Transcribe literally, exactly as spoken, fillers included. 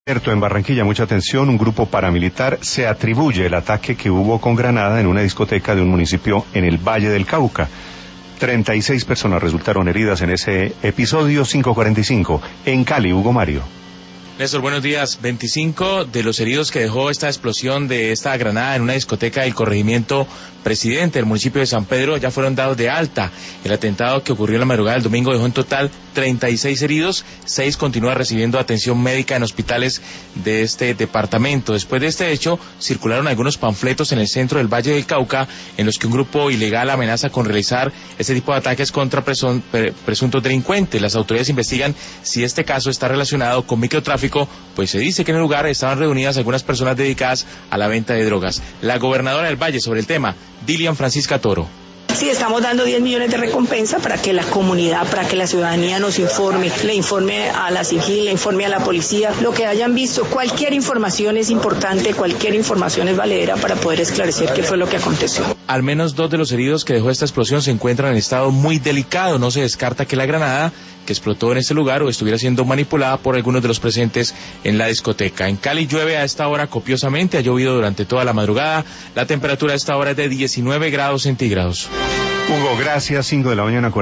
En Barranquilla, mucha atención, un grupo paramilitar se atribuye el ataque que hubo con granada en una discoteca de un municipio en el Valle del Cauca. treinta y seis personas resultaron heridas en ese episodio. Cinco cuarenta y cinco. En Cali, Hugo Mario. Néstor, buenos días. veinticinco de los heridos que dejó esta explosión de esta granada en una discoteca del corregimiento Presidente del municipio de San Pedro ya fueron dados de alta. El atentado que ocurrió en la madrugada del domingo dejó en total treinta y seis heridos, seis continúan recibiendo atención médica en hospitales de este departamento. Después de este hecho, circularon algunos panfletos en el centro del Valle del Cauca en los que un grupo ilegal amenaza con realizar este tipo de ataques contra presun presuntos delincuentes. Las autoridades investigan si este caso está relacionado con microtráfico, pues se dice que en el lugar estaban reunidas algunas personas dedicadas a la venta de drogas. La gobernadora del Valle sobre el tema, Dilian Francisca Toro. Sí, estamos dando diez millones de recompensa para que la comunidad, para que la ciudadanía nos informe, le informe a la SIGIN, le informe a la policía, lo que hayan visto. Cualquier información es importante, cualquier información es valedera para poder esclarecer qué fue lo que aconteció. Al menos dos de los heridos que dejó esta explosión se encuentran en estado muy delicado. No se descarta que la granada que explotó en este lugar o estuviera siendo manipulada por algunos de los presentes en la discoteca. En Cali llueve a esta hora copiosamente, ha llovido durante toda la madrugada. La temperatura a esta hora es de diecinueve grados centígrados. Hugo, gracias. Cinco de la mañana.